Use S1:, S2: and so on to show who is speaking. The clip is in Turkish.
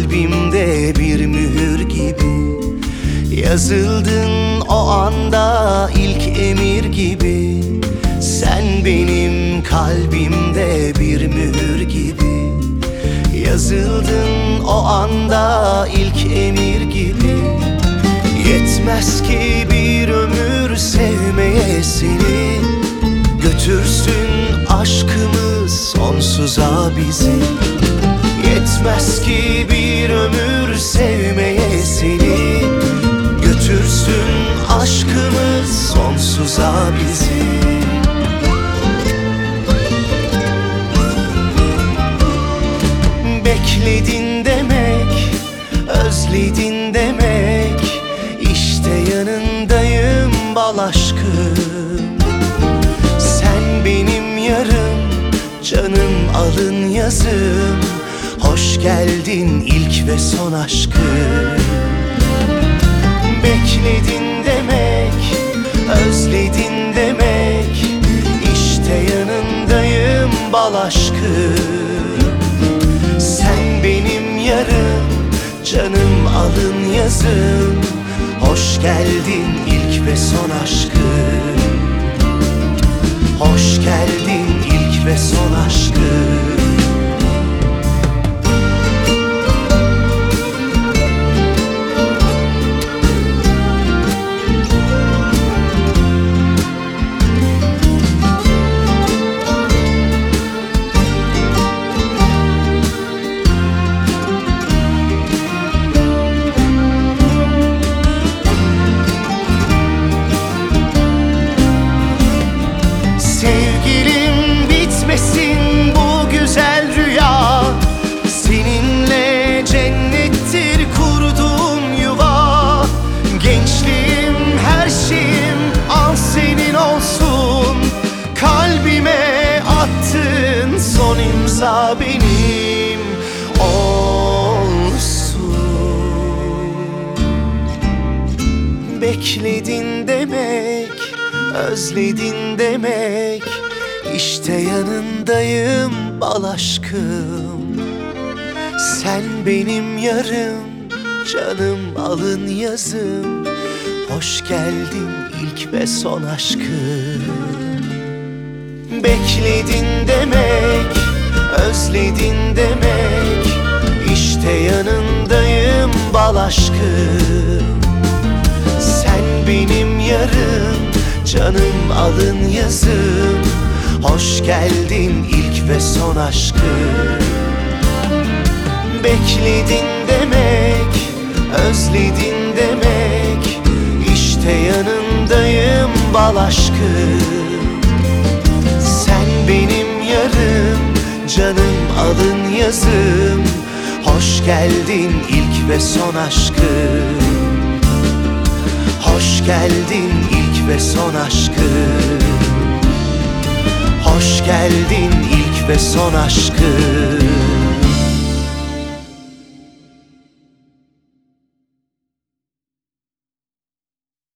S1: kalbimde bir mühür gibi. Yazıldın o anda ilk emir gibi. Sen benim kalbimde bir mühür gibi. Yazıldın o anda ilk emir gibi. Yetmez ki bir ömür sevmeye seni. Götürsün aşkımız sonsuza bizi. Yetmez ki bir ömür sevmeye seni. Götürsün aşkımız sonsuza bizi. Bekledin demek, özledin demek. İşte yanındayım bal aşkım. Sen benim yarım, canım alın yazım. Hoş geldin ilk ve son aşkım. Bekledin demek, özledin demek. İşte yanındayım bal aşkım. Sen benim yarım, canım alın yazım. Hoş geldin ilk ve son aşkım. Hoş geldin ilk ve son aşkım. Sevgilim bitmesin bu güzel rüya. Seninle cennettir kurduğum yuva. Gençliğim her şeyim al senin olsun. Kalbime attığın son imza benim olsun. Bekledin demek, özledin demek. İşte yanındayım bal aşkım. Sen benim yarım, canım alın yazım. Hoş geldin ilk ve son aşkım. Bekledin demek, özledin demek. İşte yanındayım bal aşkım. Sen benim yarım, canım alın yazım. Hoş geldin ilk ve son aşkım. Bekledin demek, özledin demek. İşte yanındayım bal aşkım. Sen benim yarım, canım alın yazım. Hoş geldin ilk ve son aşkım. Hoş geldin ilk ve son aşkım. Hoş geldin ilk ve son aşkım.